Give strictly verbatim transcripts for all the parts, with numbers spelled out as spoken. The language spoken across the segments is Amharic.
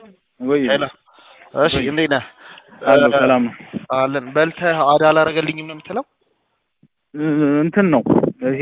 ወይ ሄሎ እሺ እንዴት ነህ? አሎ ሰላም አለን በልተህ አዳ አላረገልኝም ነው የምትለው? እንትን ነው ይሄ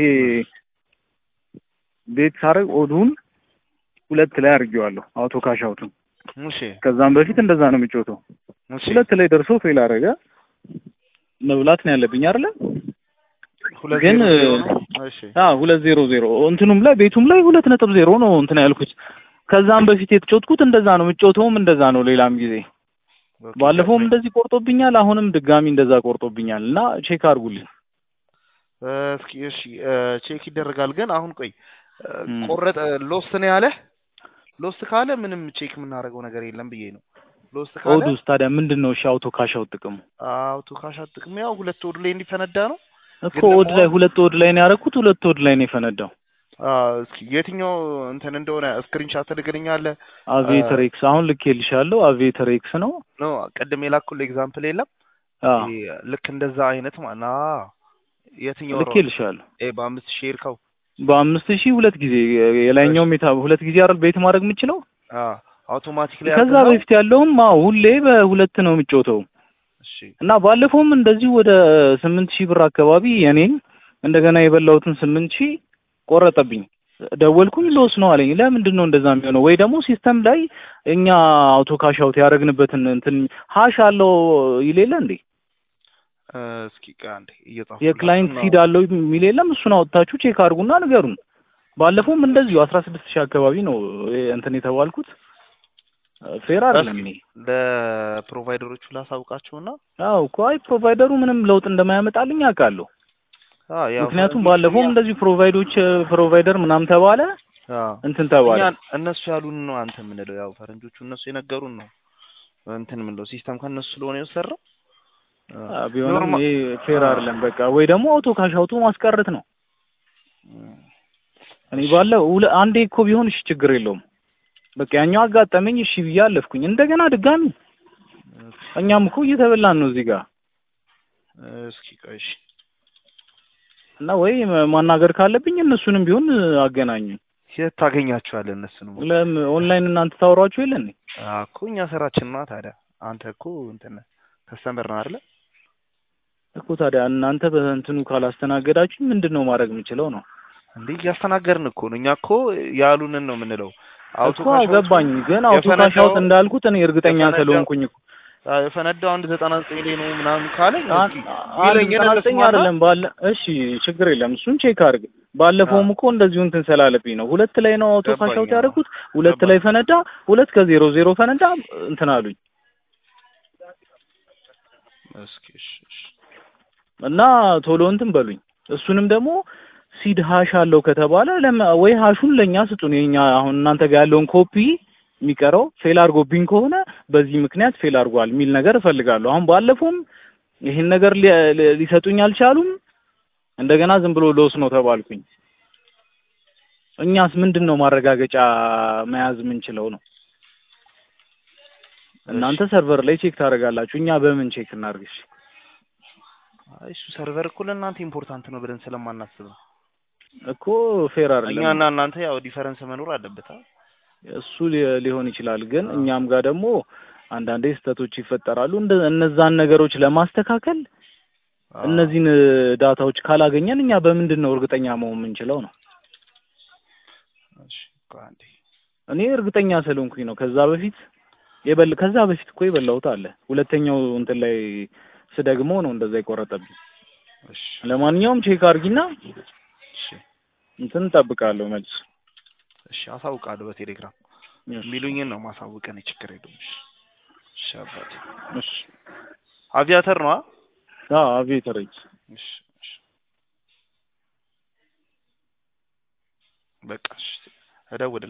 ቤት ሳረግ ኦዱን ሁለት ላይ አርጌዋለሁ አውቶ ካሽ አውቱን። እሺ ከዛም በፊት እንደዛ ነው የሚጮተው። ሁለት ላይ ደርሶ ፌል አረጋ መብላት ነው ያለብኝ አይደል? ግን እሺ አዎ ሁለት ዜሮ ዜሮ እንትኑም ላይ ቤቱም ላይ ሁለት ነጥብ ዜሮ ነው እንትን ያልኩት። ከዛም በፊት የተጮትኩት እንደዛ ነው የምጮተውም እንደዛ ነው። ሌላም ጊዜ ባለፈውም እንደዚህ ቆርጦብኛል፣ አሁንም ድጋሚ እንደዛ ቆርጦብኛል እና ቼክ አድርጉልኝ እስኪ። እሺ ቼክ ይደረጋል። ግን አሁን ቆይ ቆረጠ ሎስት ነው ያለ? ሎስት ካለ ምንም ቼክ የምናደርገው ነገር የለም ብዬ ነው። ሎስት ካለ ኦዱስ ታዲያ ምንድነው? እሺ አውቶ ካሽ አውት ጥቅሙ? አውቶ ካሽ አውት ጥቅሙ ያው ሁለት ወድ ላይ እንዲፈነዳ ነው እኮ። ወድ ላይ ሁለት ወድ ላይ ነው ያደረኩት፣ ሁለት ወድ ላይ ነው የፈነዳው። አዎ እስኪ የትኛው እንትን እንደሆነ ስክሪንሻት ትልክልኛለህ? አቪዬተር ኤክስ አሁን ልኬልሻለሁ። አቪዬተር ኤክስ ነው ነው ቅድም የላኩልህ ኤግዛምፕል የለም? አዎ ልክ እንደዛ አይነት ማለት ነው። የትኛው ልኬልሻለሁ? ኤ በአምስት ሺህ ሄድከው? በአምስት ሺህ ሁለት ጊዜ የላይኛው ሜታ ሁለት ጊዜ አይደል ቤት ማድረግ የምችለው? አዎ አውቶማቲክ ላይ ከዛ በፊት ያለውም አዎ ሁሌ በሁለት ነው የምጮተው። እሺ እና ባለፈውም እንደዚህ ወደ ስምንት ሺህ ብር አካባቢ የኔን እንደገና የበላሁትን ስምንት ሺህ ቆረጠብኝ። ደወልኩኝ ሎስ ነው አለኝ። ለምንድን ነው እንደዛ የሚሆነው? ወይ ደግሞ ሲስተም ላይ እኛ አውቶ ካሽ አውት ያደረግንበትን እንትን ሃሽ አለው ይሌለ እንዴ? እስኪ አንዴ እየጻፍኩ የክላይንት ሲድ አለው የሚል የለም? እሱን አውጥታችሁ ቼክ አድርጉና ንገሩን። ባለፈውም እንደዚሁ አስራ ስድስት ሺህ አካባቢ ነው እንትን የተባልኩት። ፌር አይደለም። እኔ ለፕሮቫይደሮቹ ላሳውቃቸውና አው እኮ አይ ፕሮቫይደሩ ምንም ለውጥ እንደማያመጣልኝ አውቃለሁ። አዎ ያው ምክንያቱም ባለፈውም እንደዚህ ፕሮቫይዶች ፕሮቫይደር ምናምን ተባለ። አዎ እንትን ተባለ። እነሱ ያሉን ነው አንተ ምንለው? ያው ፈረንጆቹ እነሱ የነገሩን ነው እንትን ምንለው ሲስተም ከነሱ ስለሆነ የሰራው። አዎ ቢሆንም ይሄ ፌር አይደለም። በቃ ወይ ደግሞ አውቶ ካሽ አውቶ ማስቀረት ነው። እኔ ባለው አንዴ እኮ ቢሆን እሺ ችግር የለውም። በቃ ያኛው አጋጠመኝ እሺ ብዬ አለፍኩኝ። እንደገና ድጋሚ እኛም እኮ እየተበላን ነው እዚህ ጋር። እስኪ ቆይ እሺ እና ወይ ማናገር ካለብኝ እነሱንም ቢሆን አገናኙ። የት ታገኛቸዋለህ? እነሱንም ለም ኦንላይን እናንተ ታወራችሁ የለ እንዴ? አዎ እኮ እኛ ስራችን ነው ታዲያ። አንተ እኮ እንትን ከስተመር ነው አይደል? እኮ ታዲያ እናንተ በእንትኑ ካላስተናገዳችሁ ምንድነው ማድረግ የምችለው ነው? እንዴ እያስተናገርን እኮ ነው። እኛ እኮ ያሉንን ነው የምንለው። አውቶ ካሽ ገባኝ። ግን አውቶ ካሽ አውት እንዳልኩት እኔ እርግጠኛ ስለሆንኩኝ እኮ የፈነዳው አንድ ዘጠና ዘጠኝ ላይ ነው ምናምን ካለ እስኪ ይለኝ ዘጠኝ አይደለም ባለ እሺ ችግር የለም እሱን ቼክ አድርግ። ባለፈውም እኮ እንደዚሁ እንትን ሰላለብኝ ነው። ሁለት ላይ ነው አውቶ ካሽ አውት ያደረኩት። ሁለት ላይ ፈነዳ፣ ሁለት ከዜሮ ዜሮ ፈነዳ እንትን አሉኝ። እስኪ እሺ እና ቶሎ እንትን በሉኝ። እሱንም ደግሞ ሲድ ሃሽ አለው ከተባለ ወይ ሃሹን ለኛ ስጡን። የኛ አሁን እናንተ ጋር ያለውን ኮፒ የሚቀረው ፌል አድርጎብኝ ከሆነ በዚህ ምክንያት ፌል አድርጓል የሚል ነገር እፈልጋለሁ። አሁን ባለፈውም ይሄን ነገር ሊሰጡኝ አልቻሉም። እንደገና ዝም ብሎ ሎስ ነው ተባልኩኝ። እኛስ ምንድነው ማረጋገጫ መያዝ የምንችለው ነው? እናንተ ሰርቨር ላይ ቼክ ታደርጋላችሁ። እኛ በምን ቼክ እናድርግሽ? አይ እሱ ሰርቨር እኮ ለእናንተ ኢምፖርታንት ነው ብለን ስለማናስብ ነው እኮ። ፌር አይደለም። እኛና እናንተ ያው ዲፈረንስ መኖር አለበት። እሱ ሊሆን ይችላል። ግን እኛም ጋር ደግሞ አንዳንዴ ስህተቶች ይፈጠራሉ። እነዛን ነገሮች ለማስተካከል እነዚህን ዳታዎች ካላገኘን እኛ በምንድነው እርግጠኛ መሆን የምንችለው ነው? እሺ ቃንዴ እኔ እርግጠኛ ስለሆንኩኝ ነው። ከዛ በፊት የበል ከዛ በፊት እኮ የበላሁት አለ። ሁለተኛው እንትን ላይ ስደግሞ ነው እንደዛ ይቆረጠብኝ። እሺ ለማንኛውም ቼክ አድርጊና እሺ እንትን ጠብቃለሁ መልስ። እሺ አሳውቃለሁ በቴሌግራም ሚሉኝን ነው ማሳውቀን ችግር የለውም። እሺ አባቴ እሺ አቪያተር ነው? አዎ አቪያተር። እሺ እሺ በቃ እሺ እደውል